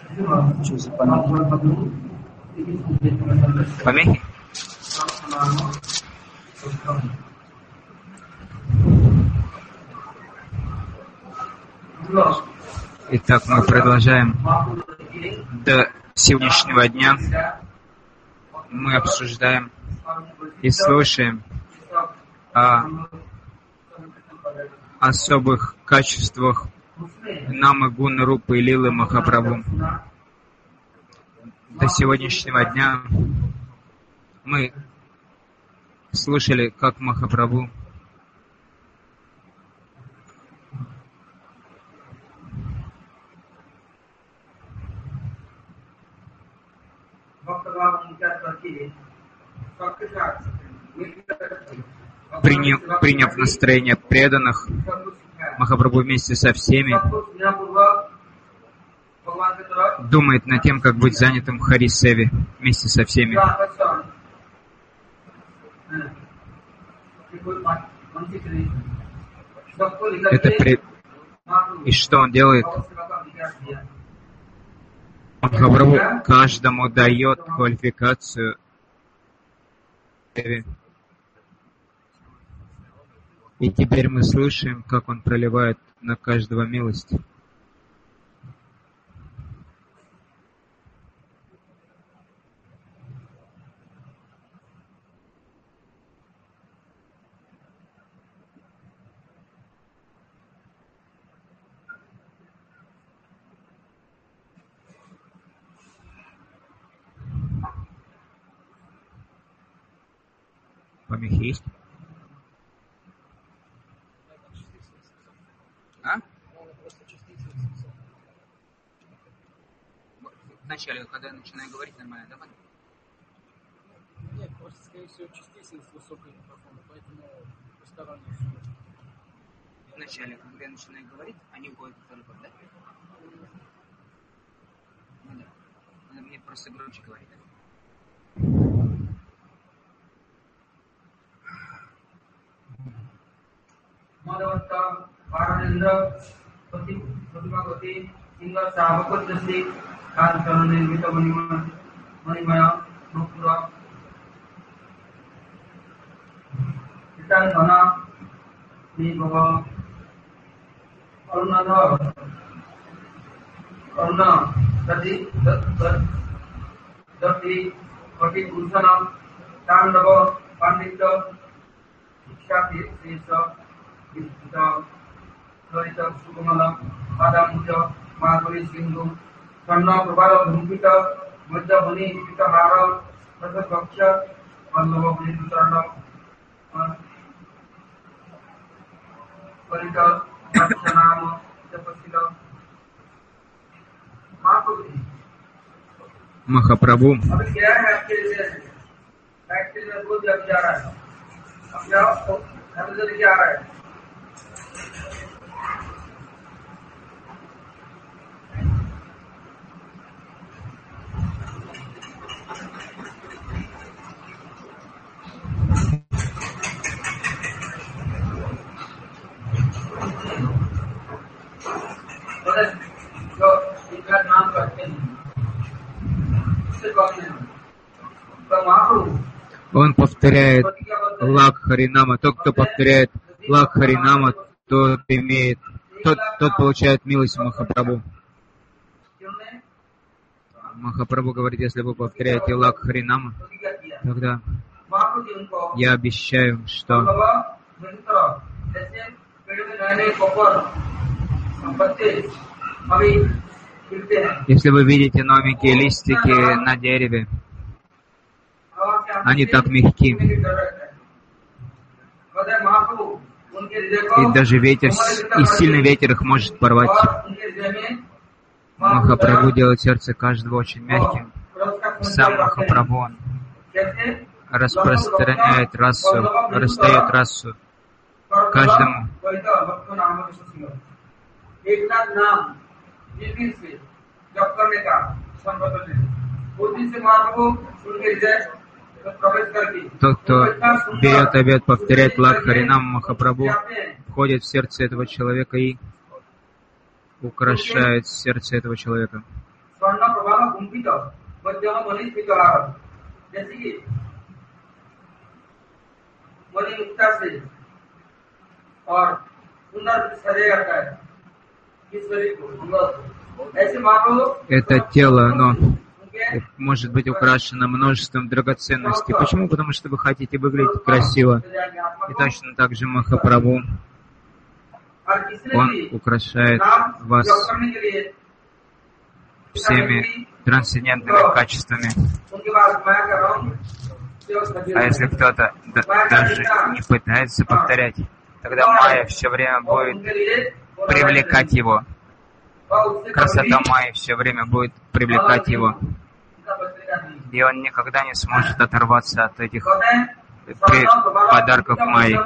Что за помехи? Помехи? Итак, мы продолжаем. До сегодняшнего дня мы обсуждаем и слушаем о особых качествах Намы Гуны Рупы и Лилы Махапрабху. До сегодняшнего дня мы слушали, как Махапрабху приняв настроение преданных, Махапрабху вместе со всеми думает над тем, как быть занятым в Хари-севе вместе со всеми. И что он делает? Махапрабху каждому дает квалификацию. И теперь мы слышим, как он проливает на каждого милость. Помехи есть? А? Вначале, когда я начинаю говорить, нормально, да? Нет, просто, скорее всего, частица с высокой микрофона, поэтому посторонние слушают. Вначале, когда я начинаю говорить, они уходят в телефон, да? Ну да. Надо мне просто громче говорить. Madhavanta, Paranendra, Pratimagati, Singa Savakot Jasi, Kancharan Vita Manimaya, Nupura, Vitan Mana, Nibaba, Arunadha, Aruna, Dati, Pati Purusana, Tandava, Pandita, Shakti, Sisa, Lorita Sukumala, Adamuja, Madhuri Sindhu, Kanna Prabhala Bhumpita, Madhya Bhani, Pita Hara, Rasa Kaksha, Vallava Bhani Putarana, Parita, Rakshanama, Japasila, Mahapurvi. Махапрабху अभी क्या है आपके लिए? फैक्ट्री में दूध जब जा रहा है, अब जाओ तो नजर क्या आ रहा है? जो इनका नाम करते हैं, उससे कौन है? तो महाप्रभु он повторяет Лак Харинама. Тот, кто повторяет Лак Харинама, тот получает милость Махапрабху. Махапрабху говорит, если вы повторяете Лак Харинама, тогда я обещаю, что если вы видите новенькие листики на дереве, они так мягки. И даже ветер, и сильный ветер их может порвать. Махапрабху делает сердце каждого очень мягким. Сам Махапрабху он распространяет расу, расстает расу каждому. Тот, кто берет обет повторять Лак Харинам Махапрабху, входит в сердце этого человека и украшает сердце этого человека. कुंपित मध्यम मनीषित आहार जैसे कि मणि मुक्ता से और सुंदर सजा जाता है ईश्वरी को ऐसे माँ को Это тело, оно может быть украшено множеством драгоценностей. Почему? Потому что вы хотите выглядеть красиво. И точно так же Махапрабху, он украшает вас всеми трансцендентными качествами. А если кто-то даже не пытается повторять, тогда майя все время будет привлекать его. Красота майи все время будет привлекать его. И он никогда не сможет оторваться от этих подарков майи.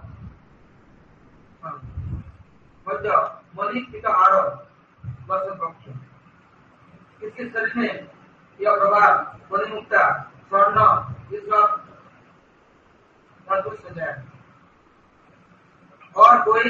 और कोई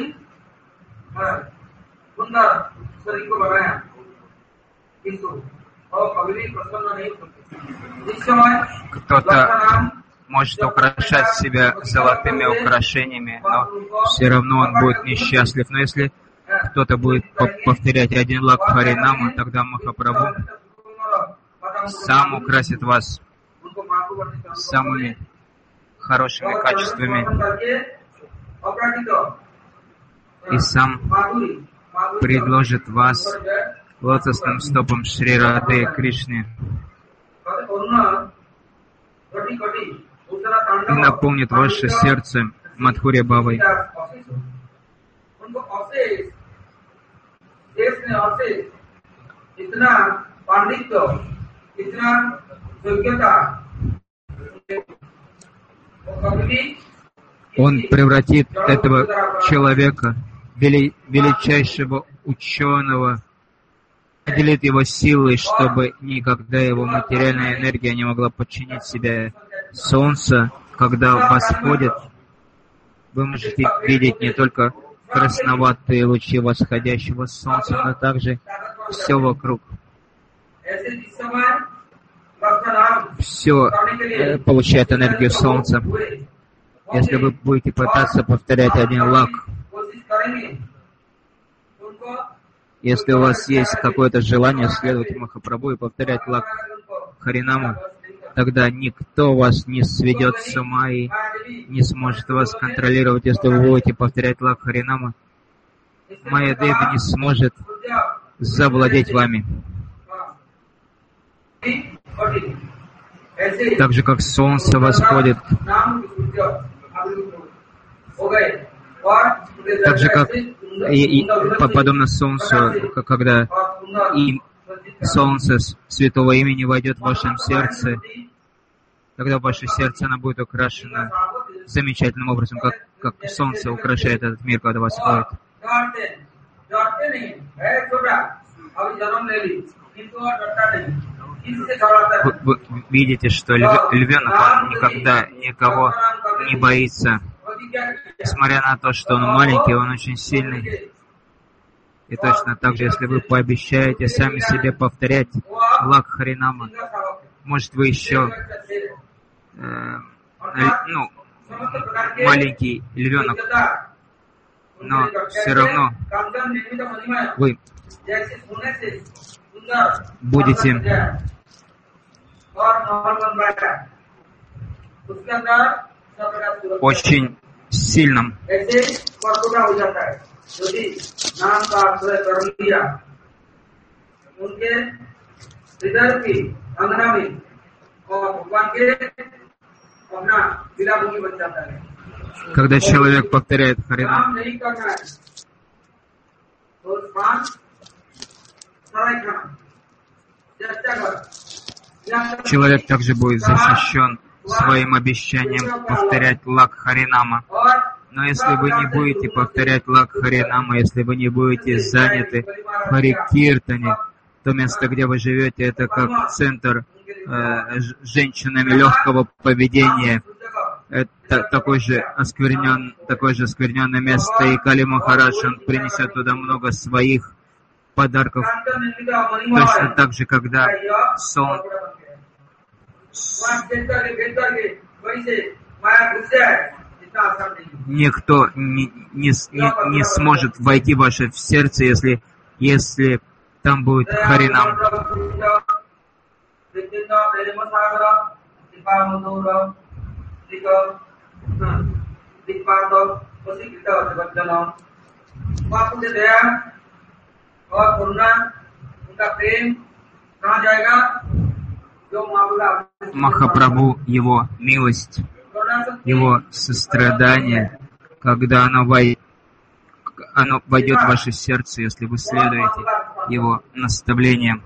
सुंदर शरीर को बनाया किंतु और कभी भी प्रसन्न नहीं होते इस समय Кто-то может украшать себя золотыми украшениями, но все равно он будет несчастлив. Но если кто-то будет повторять один лак Харинама, тогда Махапрабху сам украсит вас самыми хорошими качествами и сам предложит вас лотосным стопам Шри Рады Кришны и наполнит ваше сердце Мадхурья Бхавой. Он превратит этого человека, величайшего ученого, наделит его силой, чтобы никогда его материальная энергия не могла подчинить себе. Солнце, когда восходит, вы можете видеть не только красноватые лучи восходящего солнца, но также все вокруг. Все получает энергию солнца. Если вы будете пытаться повторять один лак, если у вас есть какое-то желание следовать Махапрабху и повторять лак Харинама, тогда никто вас не сведет с ума и не сможет вас контролировать. Если вы будете повторять лак Харинама, Майя Деви не сможет завладеть вами. Так же, как солнце восходит, так же, как подобно солнцу, когда и солнце святого имени войдет в вашем сердце, тогда в ваше сердце оно будет украшено замечательным образом, как солнце украшает этот мир, когда восходит. Вы видите, что львенок никогда никого не боится. Несмотря на то, что он маленький, он очень сильный. И точно так же, если вы пообещаете сами себе повторять лак Харинама, может, вы еще маленький львенок, но все равно вы будете очень сильным. Когда человек повторяет Харинам, человек также будет защищен своим обещанием повторять лак Харинама. Но если вы не будете повторять лак Харинама, если вы не будете заняты в Хари-киртане, то место, где вы живете, это как центр женщинами легкого поведения. Это такое же оскверненное место, и Кали Махарадж, он принесет туда много своих подарков. Точно так же, когда никто не сможет войти в ваше сердце, если там будет Харинам. Махапрабху, его милость, его сострадание, когда оно войдет в ваше сердце, если вы следуете его наставлениям.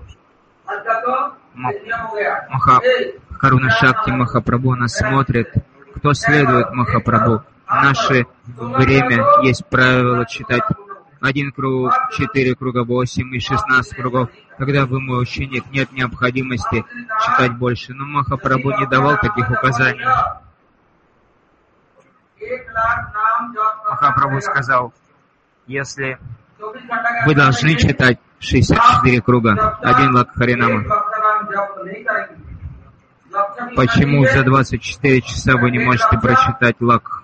Каруна Шакти Махапрабху нас смотрит. Кто следует Махапрабху? В наше время есть правило читать 1 круг, 4 круга, 8 и 16 кругов. Когда вы мой ученик, нет необходимости читать больше. Но Махапрабху не давал таких указаний. Махапрабху сказал, если вы должны читать 64 круга, 1 лак Харинама. Почему за 24 часа вы не можете прочитать лак?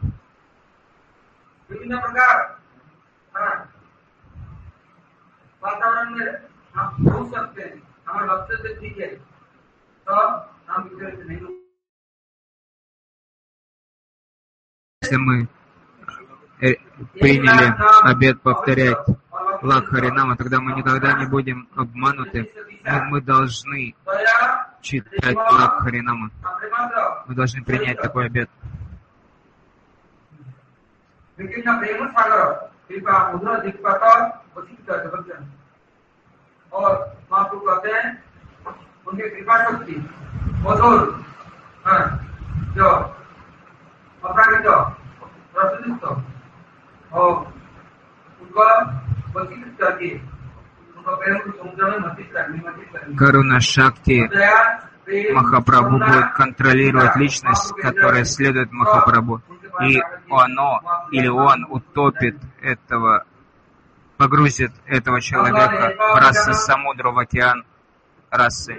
Если мы приняли обет повторять лак Харинама, тогда мы никогда не будем обмануты. Но мы должны читать лак Харинама. Мы должны принять такой обет. Каруна Шакти Махапрабху будет контролировать личность, которая следует Махапрабху. И он утопит этого, погрузит этого человека в расы Самудра, в океан расы.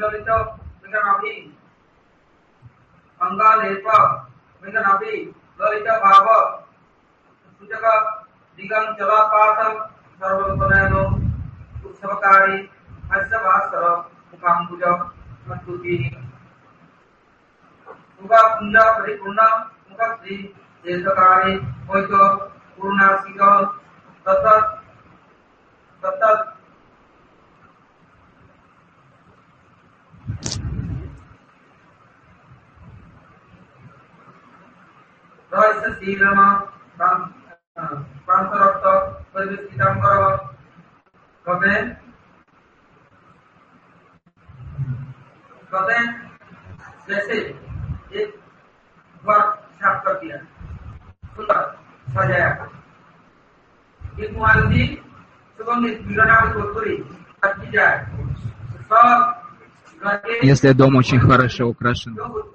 जैसे एक बार साफ कर दिया, सुंदर सजाया, एक मालती सुगंधित विराट कोतरी अच्छी जाए, सब если дом очень хорошо украшен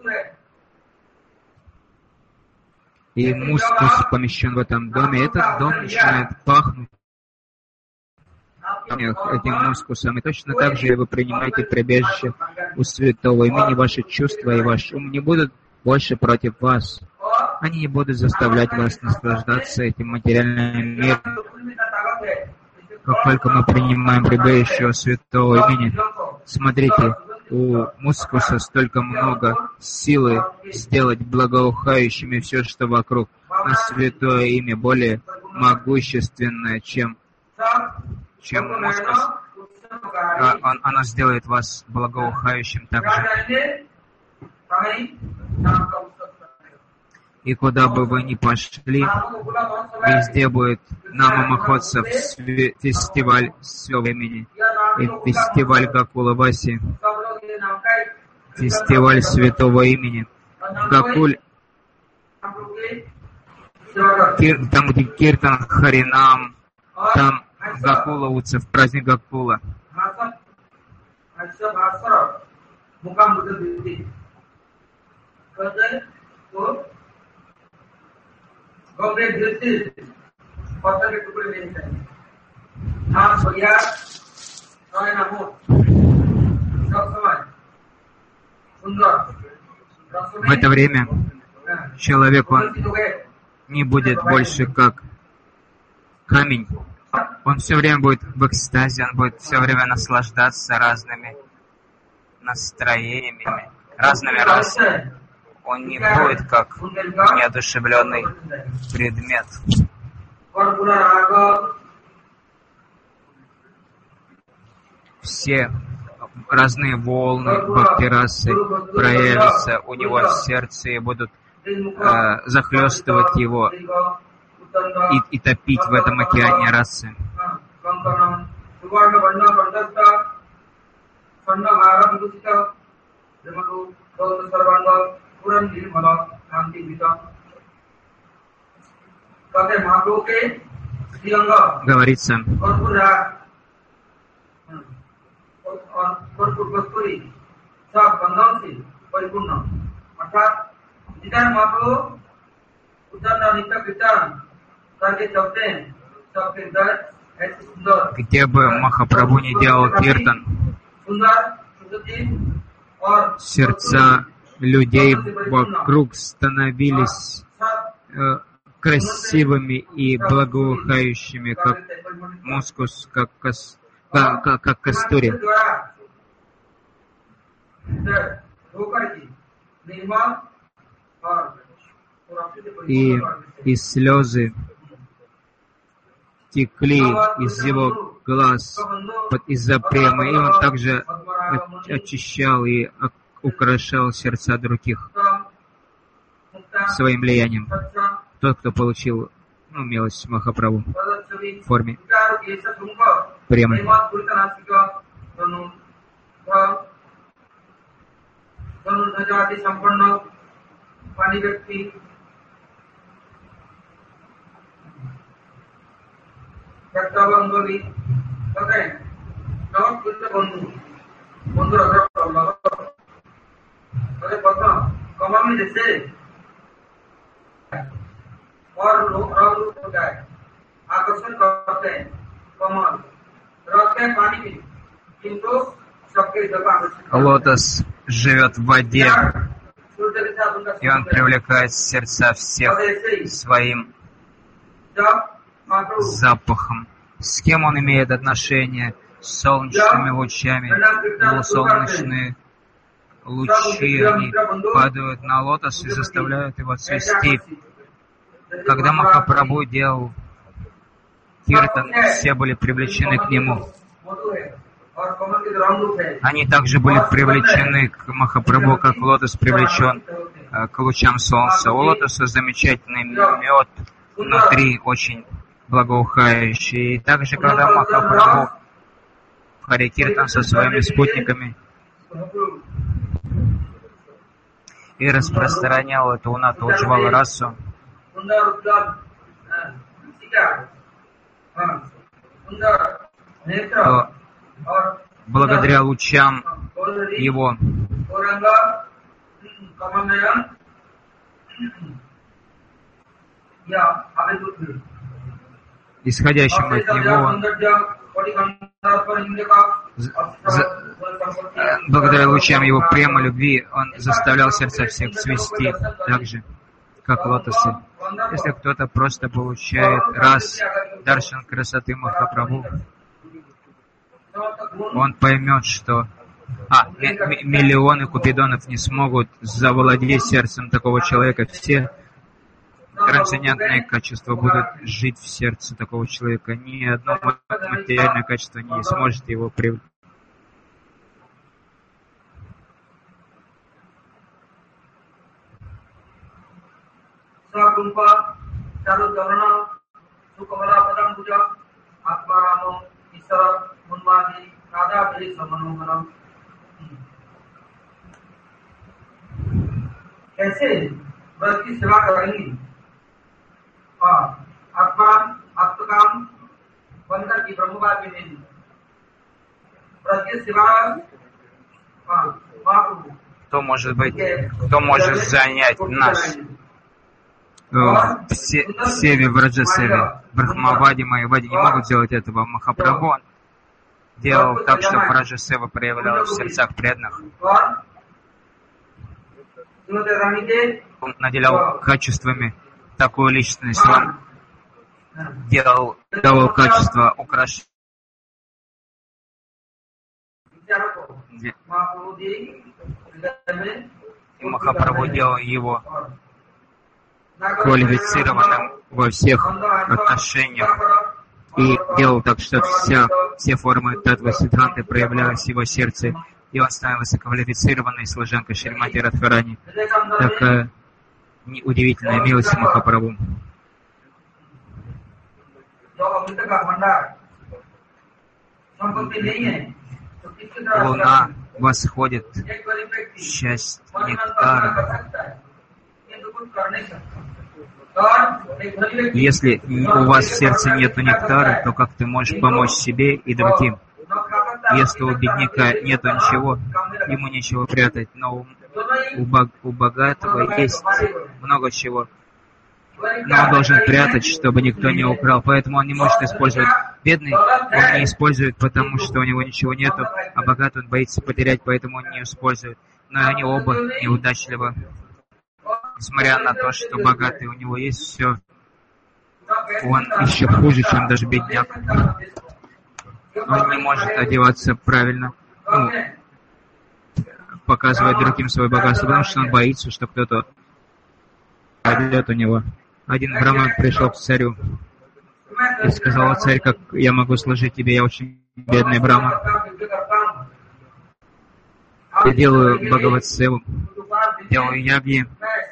и мускус помещен в этом доме, этот дом начинает пахнуть этим мускусом. И точно так же вы принимаете прибежище у святого имени, ваши чувства и ваш ум не будут больше против вас. Они не будут заставлять вас наслаждаться этим материальным миром. Как только мы принимаем прибежище у святого имени, смотрите, у мускуса столько много силы сделать благоухающими все, что вокруг. Но святое имя более могущественное, чем мускус. Оно сделает вас благоухающим также. И куда бы вы ни пошли, везде будет Нама Махотсав, фестиваль святого имени, и фестиваль Гакула Васи, фестиваль святого имени. В Гакуль, там, где Киртан Харинам, там Гакуловцы, в праздник Гакула. В это время человек, он не будет больше как камень. Он все время будет в экстазе, он будет все время наслаждаться разными настроениями, разными расами. Он не будет как неодушевленный предмет. Все разные волны бхакти-расы проявятся у него в сердце и будут захлестывать его и топить в этом океане расы. Говорится, где бы Махапрабху не делал киртан, сердца людей вокруг становились красивыми и благоухающими, как мускус, как кастури. И слезы текли из его глаз из-за премы, и он также очищал и украшал сердца других своим влиянием. Тот, кто получил милость Махапрабху в форме премы. Лотос живет в воде, и он привлекает сердца всех своим запахом. С кем он имеет отношение? С солнечными лучами. Солнечные лучи, они падают на лотос и заставляют его цвести. Когда Махапрабху делал киртан, все были привлечены к нему. Они также были привлечены к Махапрабху, как лотос привлечен к лучам солнца. У лотоса замечательный мед внутри, очень благоухающий. И также, когда Махапрабху в Харе Киртан со своими спутниками и распространял эту унату уджвала расу, то благодаря лучам его исходящим от него, благодаря лучам его према любви, он заставлял сердца всех цвести, так же, как лотосы. Если кто-то просто получает раз даршан красоты Махапрабху, он поймет, что миллионы купидонов не смогут завладеть сердцем такого человека. Все трансцендентные качества будут жить в сердце такого человека. Ни одно материальное качество не сможет его привлечь. कैसे व्रत की सेवा करेंगी और आत्मा आत्मकाम बनकर की ब्रह्मवाद में नहीं व्रत की सेवा Кто может занять нас в Севе, в Раджасеве, Брахмаваде, Майяваде не могут сделать этого. Махапрабху делал так, чтобы Раджа Сева проявлялась в сердцах преданных. Он наделял качествами такую личность, он давал качество украшения. И Махапрабху делал его квалифицированным во всех отношениях и делал так, что все формы Таттва Сиддханты проявлялись в его сердце, и он становился квалифицированной служанкой Шримати Радхарани. Такая удивительная милость Махапрабху. Луна восходит, часть нектара. Если у вас в сердце нет нектара, то как ты можешь помочь себе и другим? Если у бедняка нету ничего, ему нечего прятать, но у богатого есть много чего. Но он должен прятать, чтобы никто не украл. Поэтому он не может использовать. Бедный он не использует, потому что у него ничего нету, а богатый он боится потерять, поэтому он не использует. Но они оба неудачливы. Несмотря на то, что богатый у него есть все, он еще хуже, чем даже бедняк. Он не может одеваться правильно, показывать другим свое богатство, потому что он боится, что кто-то пойдет у него. Один браман пришел к царю и сказал: царь, как я могу служить тебе, я очень бедный браман. Я делаю Бхагават-севу, делаю ягьи.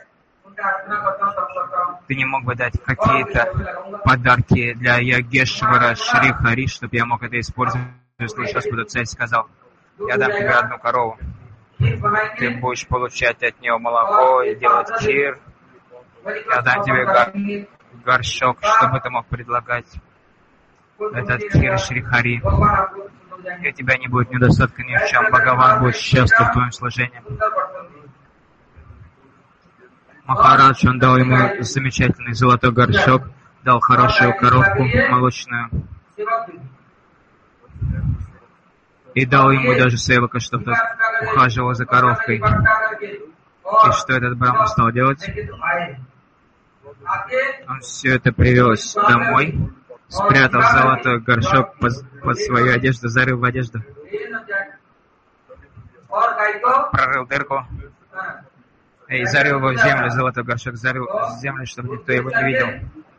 Ты не мог бы дать какие-то подарки для Ягешвара Шри Хари, чтобы я мог это использовать? Господу царь сказал: я дам тебе одну корову. Ты будешь получать от нее молоко и делать кир. Я дам тебе горшок, чтобы ты мог предлагать этот кир Шри Хари. И у тебя не будет недостатка ни в чем. Бхагаван будет счастлив в твоем служении. Махарадж, он дал ему замечательный золотой горшок, дал хорошую коровку молочную. И дал ему даже севака, чтобы тот ухаживал за коровкой. И что этот браман стал делать? Он все это привез домой, спрятал золотой горшок под свою одежду, зарыл в одежду, прорыл дырку и зарыл его в землю, золотой горшок зарыл в землю, чтобы никто его не видел.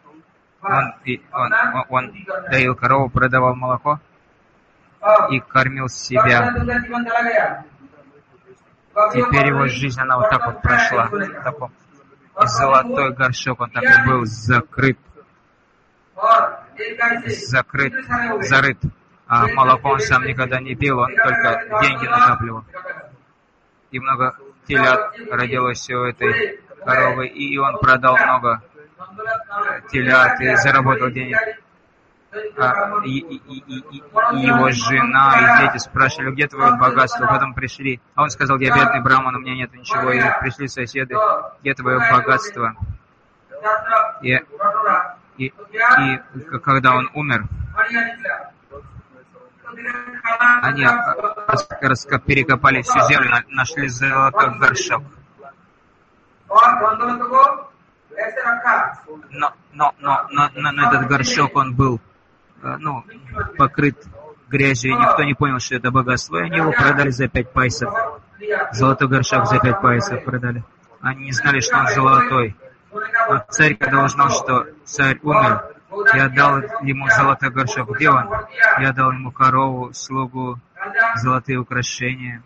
Он доил корову, продавал молоко и кормил себя. Теперь его жизнь, она вот так вот прошла. И золотой горшок, он так и был зарыт. А молоко он сам никогда не пил, он только деньги накапливал. И много телят родилось у этой коровы, и он продал много телят и заработал денег. И его жена и дети спрашивали: где твое богатство? Потом пришли, а он сказал: я бедный браман, у меня нет ничего. И пришли соседи: где твое богатство? И когда он умер, они перекопали всю землю, нашли золотой горшок. Но этот горшок, он был покрыт грязью, и никто не понял, что это богатство. И они его продали за 5 пайсов. Золотой горшок за 5 пайсов продали. Они не знали, что он золотой. Но царь, когда узнал, что царь умер, я дал ему золотой горшок. Где он? Я дал ему корову, слугу, золотые украшения.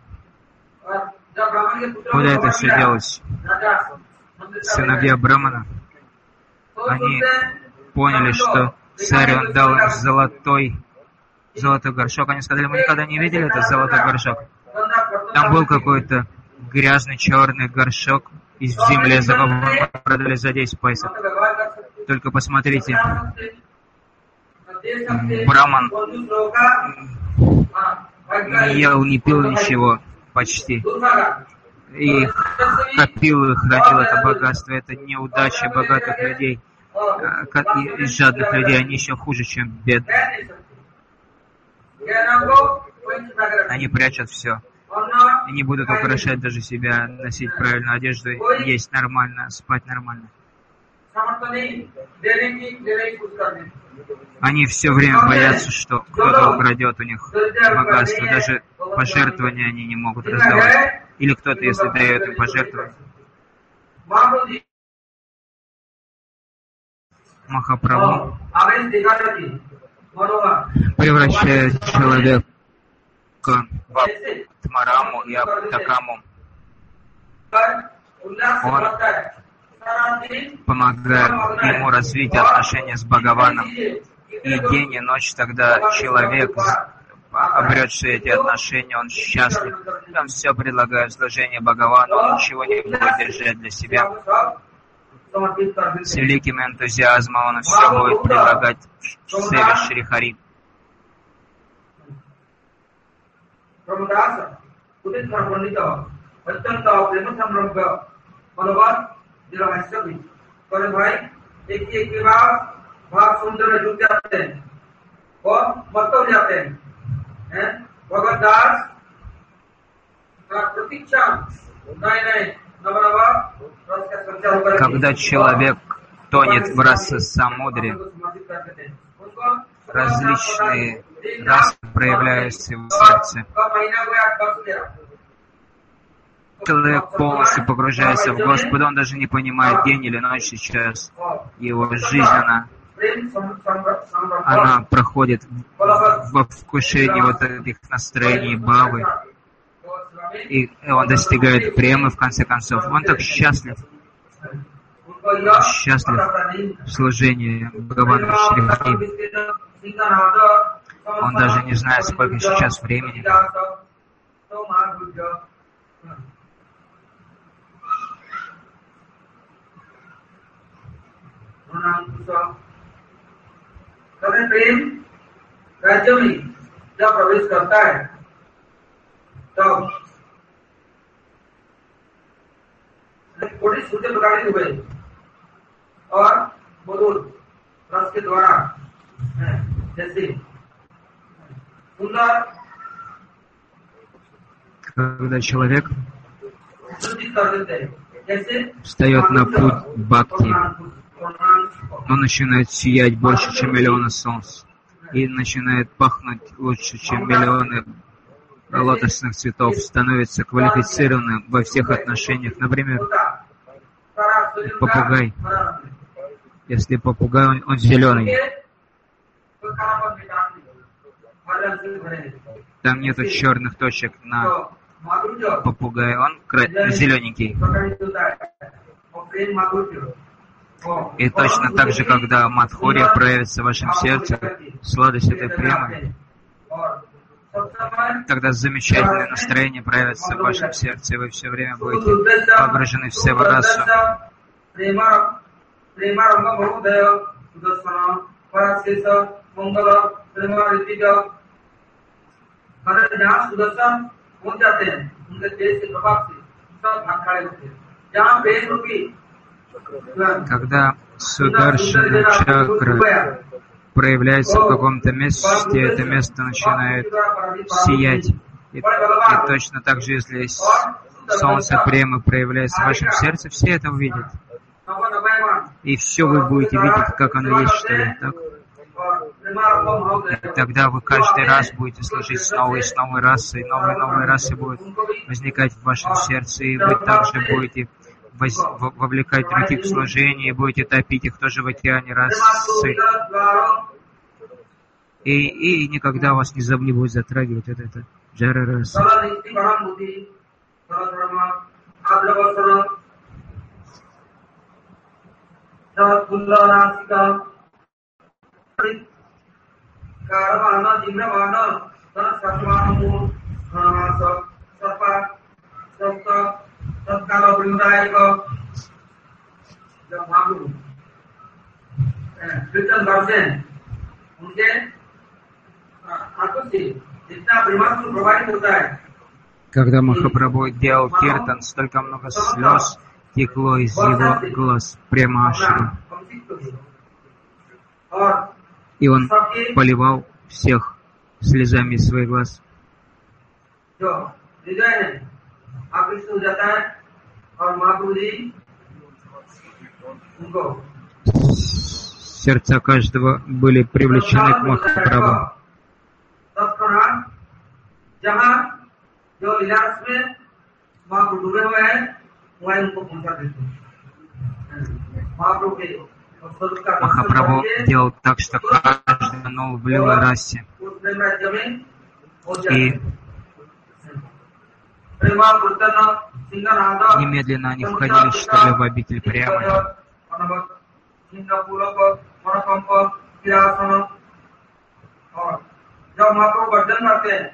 Куда это все делось? Сыновья Брамана, они поняли, что царь, он дал им золотой горшок. Они сказали: мы никогда не видели этот золотой горшок. Там был какой-то грязный черный горшок из земли, за который продали за 10 пайсов. Только посмотрите, Браман не ел, не пил ничего почти. И копил и хранил это богатство. Это неудача богатых людей. Из жадных людей они еще хуже, чем бедные. Они прячут все. И не будут украшать даже себя, носить правильную одежду, есть нормально, спать нормально. Они все время боятся, что кто-то украдет у них богатство. Даже пожертвования они не могут раздавать. Или кто-то, если дает им пожертвования. Махапрабху превращает человека в Атмараму и Аптакаму. Он помогает ему развить отношения с Бхагаваном. И день, и ночь тогда человек, обретший эти отношения, он счастлив. Он все предлагает в служение Бхагавану, он ничего не будет держать для себя. С великим энтузиазмом он все будет предлагать в севе Шри Хари. Когда человек тонет в раса-самудре, различные расы проявляются в его сердце. Человек полностью погружается в Господа, он даже не понимает, день или ночь сейчас. Его жизнь, она проходит во вкушении вот этих настроений бхавы. И он достигает премы, в конце концов. Он так счастлив. Он счастлив в служении Бхагавану Шри Хари. Он даже не знает, сколько сейчас времени. Когда человек встает на путь бхакти, он начинает сиять больше, чем миллионы солнц, и начинает пахнуть лучше, чем миллионы лотосных цветов, становится квалифицированным во всех отношениях. Например, попугай. Если попугай, он зеленый. Там нету черных точек на попугае, он зелененький. И точно так же, когда Мадхурья проявится в вашем сердце, сладость этой премы, тогда замечательное настроение проявится в вашем сердце, и вы все время будете погружены в Севарасу. Когда Сударшана чакра проявляется в каком-то месте, это место начинает сиять. И точно так же, если солнце премы проявляется в вашем сердце, все это увидят. И все вы будете видеть, как оно есть, что ли, так? И тогда вы каждый раз будете служить с новой расой, новые расы будут возникать в вашем сердце, и вы также будете вовлекать других в служение, и будете топить их тоже в океане расы. И никогда вас не будет затрагивать вот это джара раса. Когда Махапрабху делал киртан, столько много слез текло из его глаз, прямо Ашра. И он поливал всех слезами из своих глаз. जो हृदय है आकृष्ट हो जाता है और महाप्रभु जी उनको Сердца каждого были привлечены к Махапрабху. तत्क्षणात जहाँ जो लीलास में महाप्रभु डूबे हुए हैं वहीं उनको पहुंचा देते हैं महाप्रभु के स्वरूप का Махапрабху делал так, что каждый тонул в лилой расе. उस प्रेम राज्य में हो जाते И हैं प्रेमा कीर्तन सिंहनाद немедленно они входили, что ли, в обитель Премы. सिंहपूर्वक मनोकंप क्रियासन और जब महाप्रभु गर्जन करते हैं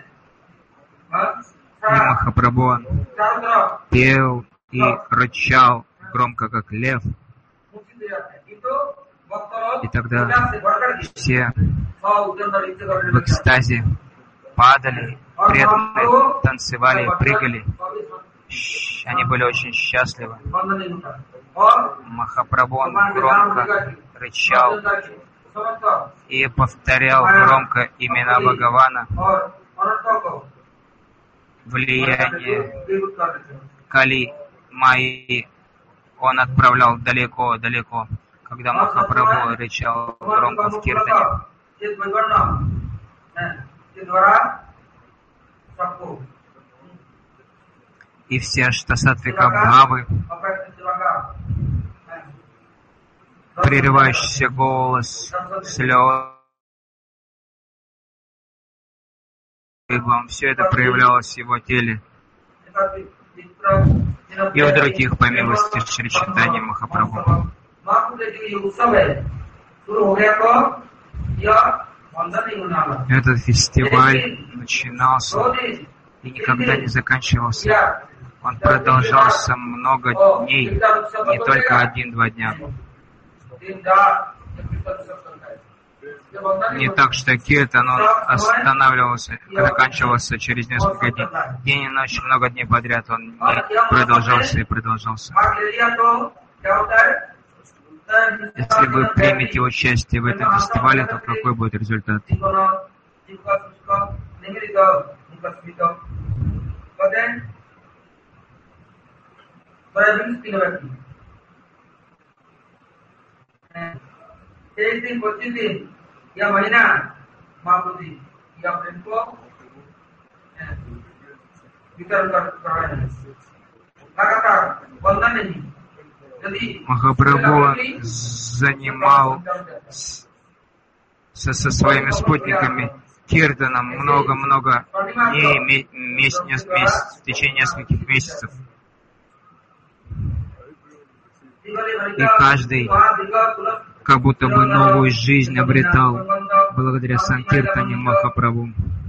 И Махапрабху चारों तरफ пел и рычал громко, как лев. मुक्ति दे जाते हैं किंतु भक्त लोग И тогда से बढ़कर के все उद्यम नृत्य करने в экстазе падали, преданные, танцевали, прыгали. Они были очень счастливы. बंधन नहीं होता और Махапрабху он громко рычал и повторял громко имена Бхагавана. और अनंतों को Влияние विरुद्ध कर देते हैं Кали Майи он отправлял далеко-далеко, когда Махапрабху рычал громко в киртане. इस विवरण के द्वारा सबको И все аштасатвика бхавы, अपेक्षित सेवा прерывающийся голос, слезы, все это проявлялось в его теле и у других, по милости Шри Чайтаньи Махапрабху. Этот фестиваль начинался и никогда не заканчивался. Он продолжался много дней, не только 1-2 дня. Не так, что киртан он останавливался, заканчивался через несколько дней. День и ночь, много дней подряд он не продолжался и продолжался. Если вы примете участие в этом фестивале, то какой будет результат? या महीना महाप्रभु जी या प्रेम को वितरण कर रहे हैं लगातार बंधन नहीं यदि Махапрабху занимал со своими спутниками киртаном много-много дней, в течение нескольких месяцев. И каждый как будто бы новую жизнь обретал благодаря Санкиртане Махапрабху.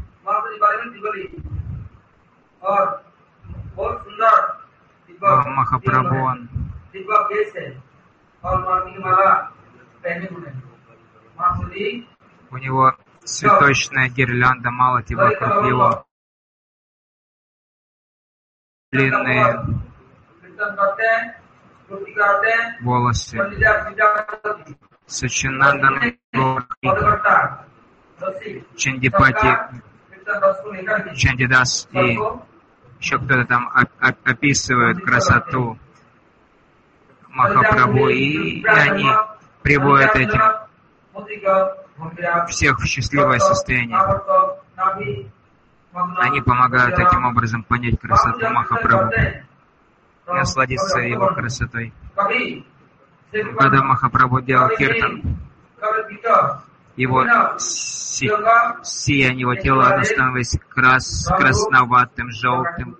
Махапрабху он у него цветочная гирлянда малати вокруг его, длинные волосы, Сачинандан Чандипати, Чандидас и еще кто-то там описывают красоту Махапрабху, и они приводят этим всех в счастливое состояние. Они помогают таким образом понять красоту Махапрабху и насладиться его красотой. Когда Махапрабху делал киртан, его сияние его тела оно становилось красноватым, желтым,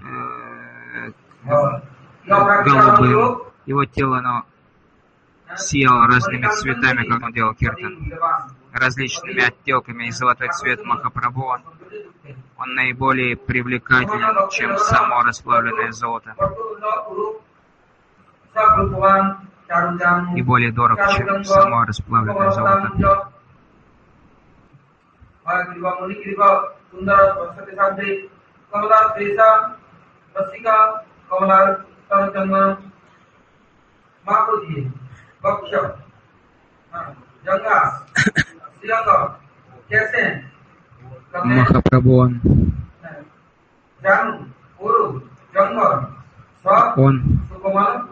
голубым. Его тело оно сияло разными цветами, как он делал киртан, различными оттенками, и золотой цвет Махапрабху, он наиболее привлекателен, чем само расплавленное золото, и более дорог, чем само расплавленное золото. Махапрабху, он Janu, Uru, Jangor, Sok, Sukomal,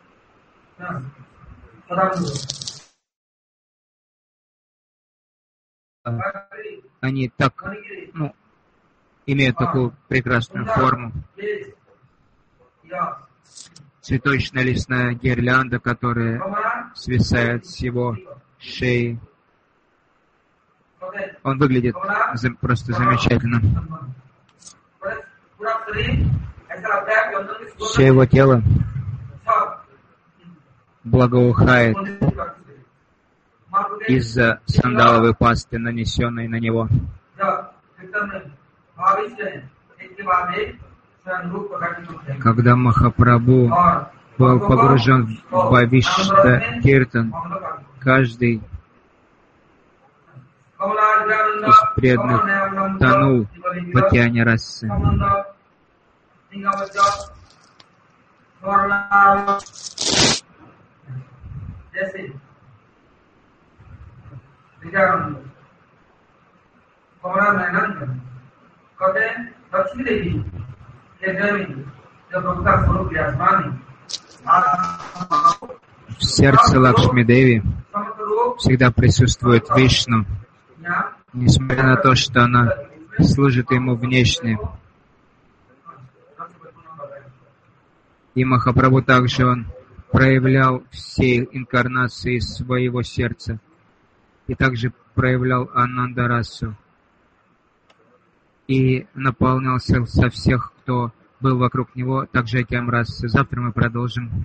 они так, имеют такую прекрасную форму. Цветочно-лесная гирлянда, которая свисает с его шеи. Он выглядит просто замечательно. Все его тело благоухает из-за сандаловой пасты, нанесенной на него. Когда Махапрабху был погружен в Бхавишта Киртан, каждый из преданных тонул в океане расы. В сердце Лакшми-Деви всегда присутствует Вишну, несмотря на то, что она служит ему внешне. И Махапрабху также он проявлял все инкарнации своего сердца и также проявлял Анандарасу и наполнялся со всех, кто был вокруг него, также океан расы. Завтра мы продолжим.